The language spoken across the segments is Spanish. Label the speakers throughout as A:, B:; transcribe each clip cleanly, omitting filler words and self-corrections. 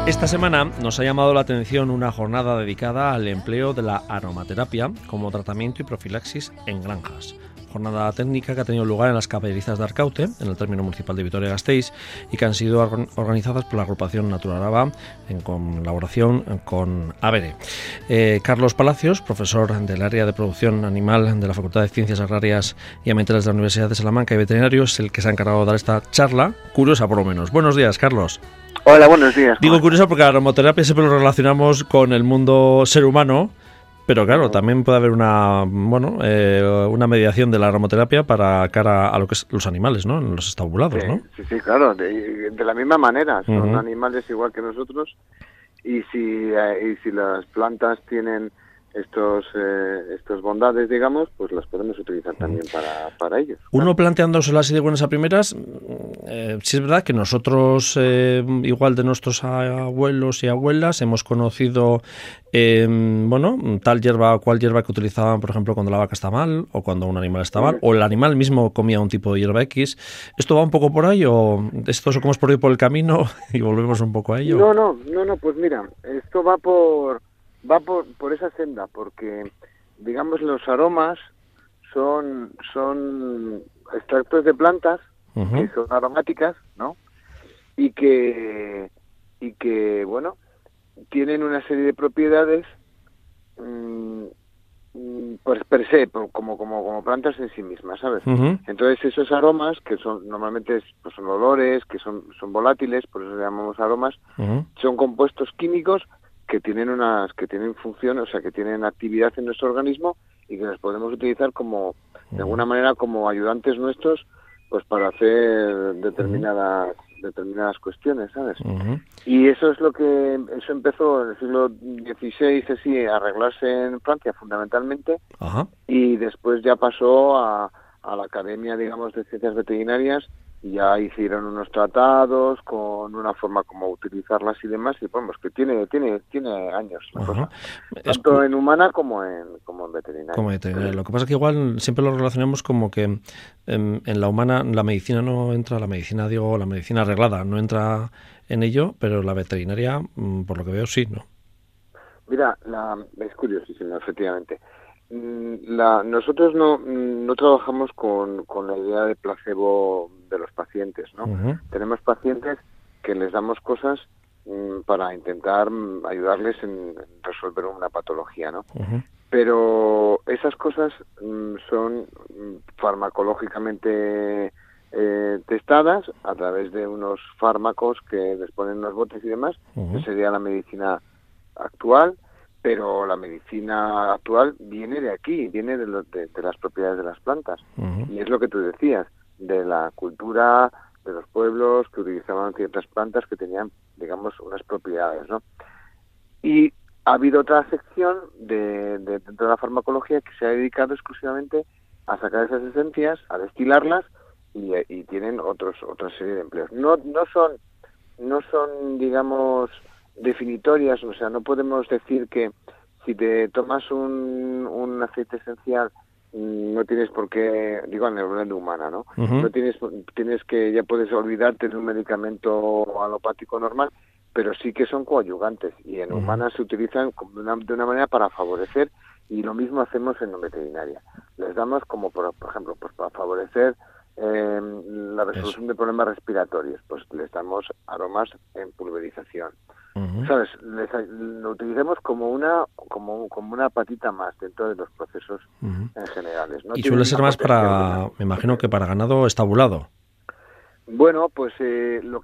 A: Esta semana nos ha llamado la atención una jornada dedicada al empleo de la aromaterapia como tratamiento y profilaxis en granjas. Jornada técnica que ha tenido lugar en las caballerizas de Arcaute, en el término municipal de Vitoria-Gasteiz, y que han sido organizadas por la agrupación Naturaraba en colaboración con ABERE. Carlos Palacios, profesor del área de producción animal de la Facultad de Ciencias Agrarias y Ambientales de la Universidad de Salamanca y veterinario, es el que se ha encargado de dar esta charla, curiosa por lo menos. Buenos días, Carlos.
B: Hola, buenos días.
A: Digo curiosa porque la aromaterapia siempre lo relacionamos con el mundo ser humano, pero claro, también puede haber una mediación de la aromaterapia para cara a lo que es los animales, ¿no? Los estabulados,
B: Sí,
A: ¿no?
B: sí, claro, de la misma manera, son animales igual que nosotros, y si las plantas tienen estos bondades, digamos, pues las podemos utilizar también para ellos.
A: Uno planteándoselo así de buenas a primeras, sí es verdad que nosotros, igual de nuestros abuelos y abuelas, hemos conocido, tal hierba o cual hierba que utilizaban, por ejemplo, cuando la vaca está mal, o cuando un animal está mal, o el animal mismo comía un tipo de hierba X. ¿Esto va un poco por ahí, o esto somos por ahí por el camino y volvemos un poco a ello?
B: No, pues mira, esto va por esa senda, porque, digamos, los aromas son extractos de plantas que son aromáticas, ¿no? Y que bueno, tienen una serie de propiedades pues per se, como plantas en sí mismas, ¿sabes? Entonces esos aromas, que son normalmente pues son olores, que son volátiles, por eso le llamamos aromas, son compuestos químicos que tienen función, o sea, que tienen actividad en nuestro organismo y que los podemos utilizar como, de alguna manera, como ayudantes nuestros, pues para hacer determinadas cuestiones, ¿sabes? Y eso empezó en el siglo XVI, así, a arreglarse en Francia, fundamentalmente, y después ya pasó a la Academia, digamos, de Ciencias Veterinarias, y ya hicieron unos tratados con una forma como utilizarlas y demás, y vamos, que tiene años la cosa, tanto en humana como en veterinaria.
A: Lo que pasa es que igual siempre lo relacionamos como que en la humana la medicina no entra, la medicina arreglada no entra en ello, pero la veterinaria, por lo que veo, sí, ¿no?
B: Mira, es curiosísimo, efectivamente. Nosotros no trabajamos con la idea de placebo de los pacientes, ¿no? Tenemos pacientes que les damos cosas para intentar ayudarles en resolver una patología, ¿no? Pero esas cosas son farmacológicamente testadas a través de unos fármacos que les ponen unos botes y demás, que sería la medicina actual, pero la medicina actual viene de aquí, viene de las propiedades de las plantas. Y es lo que tú decías, de la cultura de los pueblos que utilizaban ciertas plantas que tenían, digamos, unas propiedades, ¿no? Y ha habido otra sección dentro de la farmacología que se ha dedicado exclusivamente a sacar esas esencias, a destilarlas y tienen otra serie de empleos. No son, digamos, definitorias, o sea, no podemos decir que si te tomas un aceite esencial no tienes por qué, digo, en el orden humana, ¿no? No tienes que, ya puedes olvidarte de un medicamento alopático normal, pero sí que son coadyuvantes y en humanas se utilizan de una manera para favorecer, y lo mismo hacemos en veterinaria. Les damos como, por ejemplo, pues para favorecer la resolución de problemas respiratorios, pues les damos aromas en pulverización. ¿Sabes? Lo utilicemos como una patita más dentro de los procesos en generales, ¿no?
A: Y suele ser más para, me imagino que para ganado estabulado.
B: Bueno, pues lo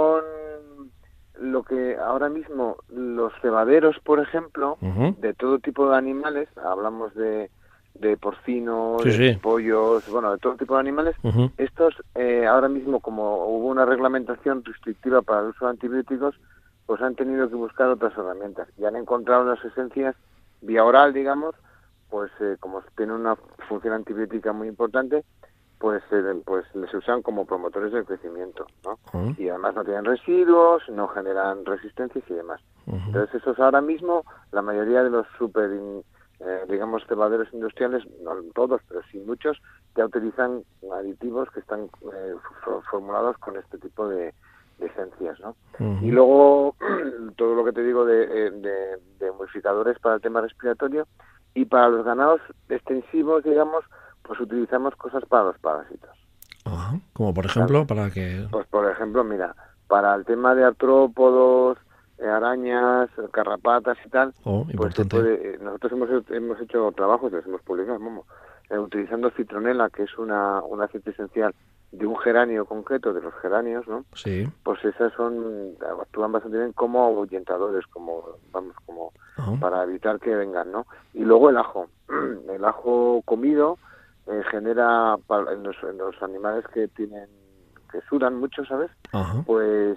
B: que ahora mismo los cebaderos, por ejemplo, de todo tipo de animales, hablamos de porcinos, de pollos, bueno, de todo tipo de animales, estos ahora mismo, como hubo una reglamentación restrictiva para el uso de antibióticos, pues han tenido que buscar otras herramientas y han encontrado unas esencias vía oral, digamos, pues como tienen una función antibiótica muy importante, pues les usan como promotores del crecimiento, ¿no? Y además no tienen residuos, no generan resistencias y demás. Entonces esos ahora mismo, la mayoría de los digamos, cebaderos industriales, no todos, pero sí muchos, ya utilizan aditivos que están formulados con este tipo de esencias, ¿no? Y luego todo lo que te digo de humidificadores para el tema respiratorio, y para los ganados extensivos, digamos, pues utilizamos cosas para los parásitos.
A: Ajá. Como por ejemplo, para que...
B: Pues por ejemplo, mira, para el tema de artrópodos, arañas, garrapatas y tal, pues
A: importante.
B: nosotros hemos hecho trabajos, los hemos publicado, utilizando citronela, que es un aceite esencial de un geranio concreto, de los geranios, ¿no?
A: Sí.
B: Pues esas actúan bastante bien como ahuyentadores, como para evitar que vengan, ¿no? Y luego el ajo comido genera en los animales que sudan mucho, ¿sabes?
A: Ajá.
B: Pues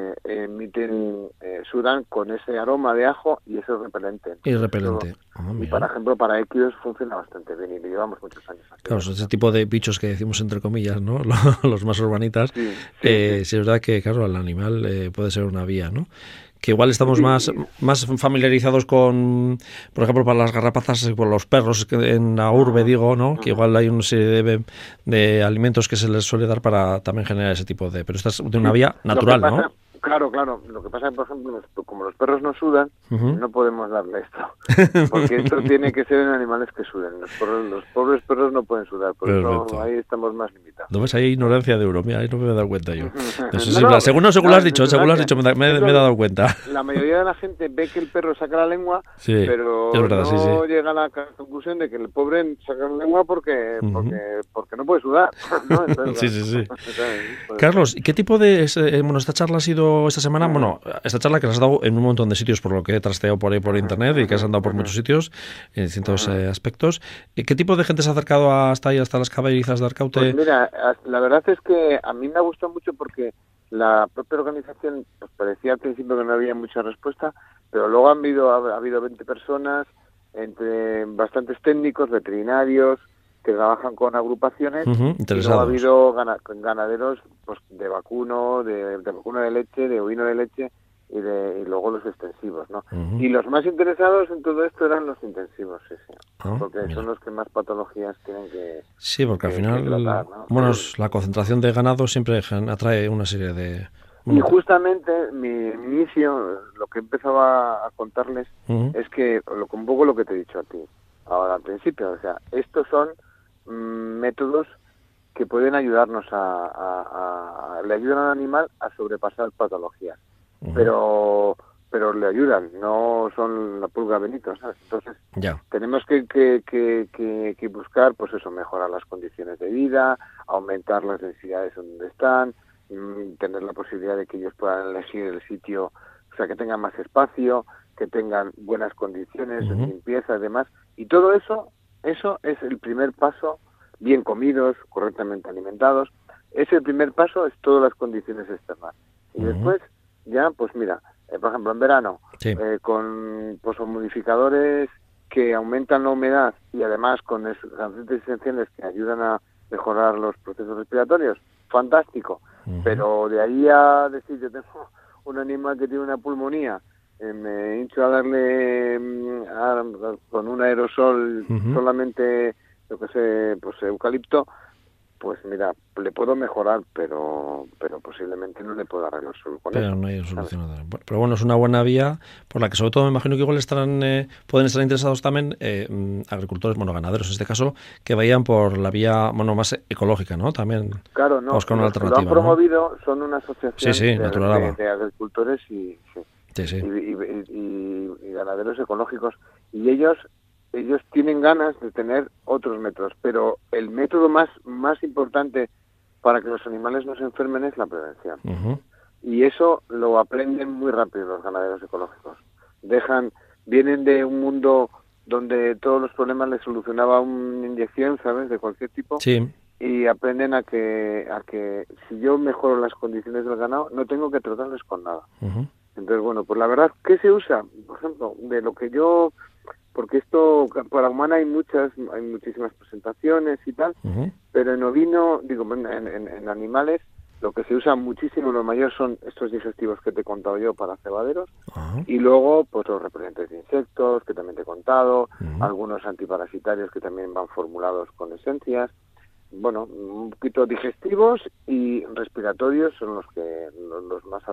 B: sudan con ese aroma de ajo y eso es repelente.
A: Y repelente.
B: Y por ejemplo, para equidus funciona bastante bien y le llevamos muchos años haciendo.
A: Claro, ese tipo de bichos que decimos entre comillas, ¿no? Los más urbanitas.
B: Sí.
A: Sí, es verdad que, claro, el animal puede ser una vía, ¿no? Que igual estamos más familiarizados con, por ejemplo, para las garrapatas, por los perros, en la urbe, digo, ¿no? Que igual hay una serie de alimentos que se les suele dar para también generar ese tipo de... Pero esta es de una vía natural, ¿no?
B: Claro. Lo que pasa es, por ejemplo, como los perros no sudan, no podemos darle esto. Porque esto tiene que ser en animales que suden. Los pobres perros no pueden sudar, por eso ahí estamos más limitados.
A: ¿No ves? Hay ignorancia de euro. Mira, ahí no me he dado cuenta yo. Según lo has dicho, me he dado cuenta.
B: La mayoría de la gente ve que el perro saca la lengua, pero
A: es verdad,
B: no llega a la conclusión de que el pobre saca la lengua porque no puede sudar, ¿no? Entonces,
A: sí. Carlos, ¿qué tipo de... esta charla ha sido esta semana? Bueno, esta charla que has dado en un montón de sitios, por lo que he trasteado por ahí por internet y que has andado por muchos sitios, en distintos aspectos. ¿Qué tipo de gente se ha acercado hasta las caballerizas de Arcaute?
B: Pues mira, la verdad es que a mí me ha gustado mucho porque la propia organización, pues parecía al principio que no había mucha respuesta, pero luego ha habido 20 personas, entre bastantes técnicos, veterinarios, que trabajan con agrupaciones, y luego ha habido ganaderos pues de vacuno, de vacuno de leche, de ovino de leche, y luego los extensivos, ¿no? Y los más interesados en todo esto eran los intensivos, sí. Porque son los que más patologías tienen que...
A: Sí, porque al final,
B: tratar, ¿no?
A: Bueno, la concentración de ganado siempre atrae una serie de...
B: Y justamente mi inicio, lo que empezaba a contarles, es que, un poco lo que te he dicho a ti ahora al principio, o sea, estos son métodos que pueden ayudarnos le ayudan al animal a sobrepasar patologías, pero le ayudan, no son la pulga Benito, ¿sabes? Entonces tenemos que buscar, pues eso, mejorar las condiciones de vida, aumentar las densidades donde están, tener la posibilidad de que ellos puedan elegir el sitio, o sea, que tengan más espacio, que tengan buenas condiciones de limpieza y demás, y todo eso es el primer paso, bien comidos, correctamente alimentados, es el primer paso, es todas las condiciones externas. Y después, ya, pues mira, por ejemplo, en verano, con modificadores que aumentan la humedad y además con aceites esenciales que ayudan a mejorar los procesos respiratorios, fantástico. Pero de ahí a decir, yo tengo un animal que tiene una pulmonía, me hincho a darle con un aerosol solamente, lo que sé, pues eucalipto, pues mira, le puedo mejorar, pero posiblemente no le puedo arreglar solo con eso.
A: Pero no hay solución. Pero bueno, es una buena vía por la que sobre todo me imagino que igual pueden estar interesados también agricultores, ganaderos en este caso, que vayan por la vía más ecológica, ¿no? También.
B: Claro, no.
A: Buscar una alternativa,
B: lo han promovido, ¿no? Son una asociación de agricultores y ganaderos ecológicos, y ellos tienen ganas de tener otros métodos, pero el método más importante para que los animales no se enfermen es la prevención. Y eso lo aprenden muy rápido los ganaderos ecológicos. Vienen de un mundo donde todos los problemas les solucionaba una inyección, ¿sabes?, de cualquier tipo.
A: Sí.
B: Y aprenden a que si yo mejoro las condiciones del ganado, no tengo que tratarles con nada. Entonces, bueno, pues la verdad, ¿qué se usa? Por ejemplo, de lo que yo... Porque esto, para humana hay muchísimas presentaciones y tal, pero en ovino, en animales, lo que se usa muchísimo, lo mayor son estos digestivos que te he contado yo para cebaderos, y luego pues los repelentes de insectos, que también te he contado, algunos antiparasitarios que también van formulados con esencias, bueno, un poquito digestivos y respiratorios son los más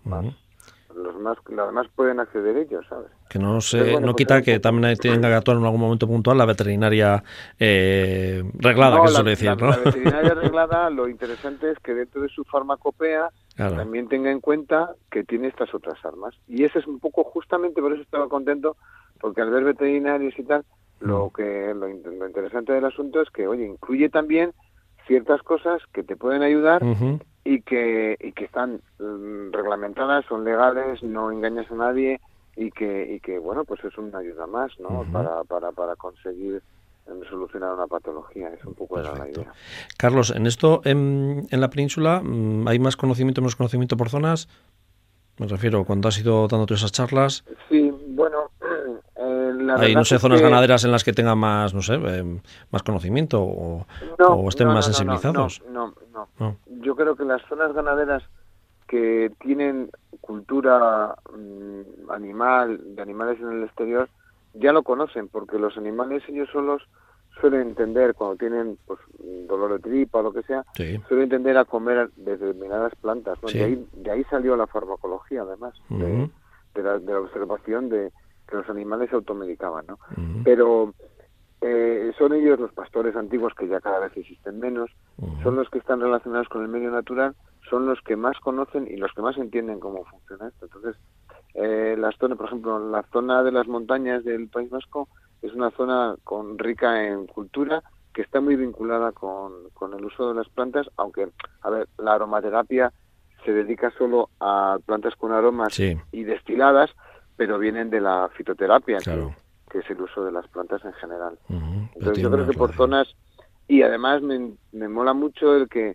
B: además pueden acceder ellos, ¿sabes?
A: Que no
B: Entonces, bueno,
A: no
B: pues
A: quita que también tenga que actuar en algún momento puntual la veterinaria reglada,
B: no,
A: que se suele decir, ¿no?
B: La veterinaria reglada, lo interesante es que dentro de su farmacopea también tenga en cuenta que tiene estas otras armas. Y ese es un poco, justamente por eso estaba contento, porque al ver veterinarios y tal, lo interesante del asunto es que, oye, incluye también ciertas cosas que te pueden ayudar y que están reglamentadas, son legales, no engañas a nadie y que bueno, pues es una ayuda más, ¿no? Para conseguir solucionar una patología. Es un poco era la idea.
A: Carlos, en esto, en la península, ¿hay más conocimiento, menos conocimiento por zonas? Me refiero, cuando has ido dando todas esas charlas.
B: Sí, bueno,
A: hay, no sé, zonas ganaderas en las que tengan más, no sé, más conocimiento o estén más sensibilizados.
B: No. Yo creo que las zonas ganaderas que tienen cultura animal, de animales en el exterior, ya lo conocen, porque los animales ellos solos suelen entender, cuando tienen pues dolor de tripa o lo que sea, suelen entender a comer determinadas plantas, ¿no? De ahí salió la farmacología, además, de la observación de que los animales se automedicaban, ¿no? Pero son ellos, los pastores antiguos, que ya cada vez existen menos, son los que están relacionados con el medio natural, son los que más conocen y los que más entienden cómo funciona esto. Entonces, las zonas, por ejemplo, la zona de las montañas del País Vasco es una zona rica en cultura, que está muy vinculada con el uso de las plantas, aunque, a ver, la aromaterapia se dedica solo a plantas con aromas y destiladas, pero vienen de la fitoterapia, que es el uso de las plantas en general. Entonces yo creo que por zonas, y además me mola mucho el que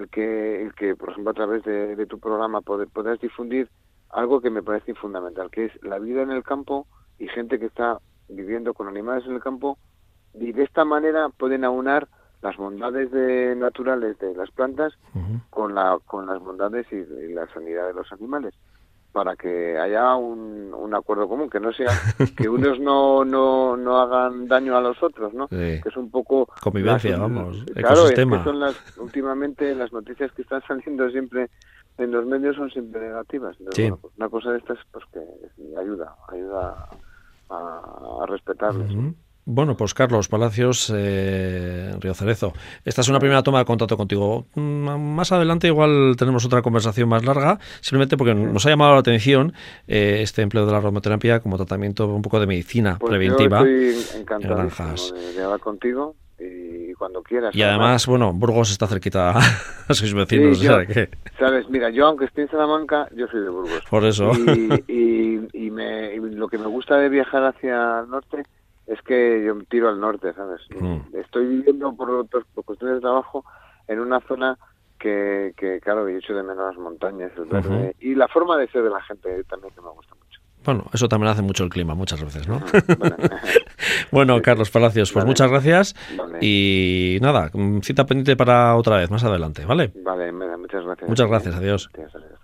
B: por ejemplo, a través de tu programa puedas difundir algo que me parece fundamental, que es la vida en el campo y gente que está viviendo con animales en el campo, y de esta manera pueden aunar las bondades naturales de las plantas con las bondades y la sanidad de los animales, para que haya un acuerdo común, que no sea que unos no hagan daño a los otros, ¿no? Que es un poco
A: convivencia, vamos,
B: claro,
A: ecosistema.
B: Es que son últimamente las noticias que están saliendo siempre en los medios son siempre negativas. Entonces, bueno, pues una cosa de estas, pues que ayuda a respetarles.
A: Bueno, pues Carlos Palacios, Río Cerezo, esta es una primera toma de contacto contigo. Más adelante igual tenemos otra conversación más larga, simplemente porque nos ha llamado la atención este empleo de la aromaterapia como tratamiento un poco de medicina preventiva.
B: Yo estoy encantado de hablar contigo y cuando quieras.
A: Y además, bueno, Burgos está cerquita a sus vecinos.
B: Sí, sabes, mira, yo aunque esté en Salamanca, yo soy de Burgos.
A: Por eso.
B: Y lo que me gusta de viajar hacia el norte es que yo tiro al norte, ¿sabes? Estoy viviendo por cuestiones de trabajo en una zona que claro, he hecho de menos las montañas, el verde, y la forma de ser de la gente también, que me gusta mucho.
A: Bueno, eso también hace mucho el clima, muchas veces, ¿no? Bueno, Carlos Palacios, pues muchas gracias. Y nada, cita pendiente para otra vez, más adelante, ¿vale?
B: Vale, muchas gracias.
A: Muchas gracias, adiós.
B: Adiós.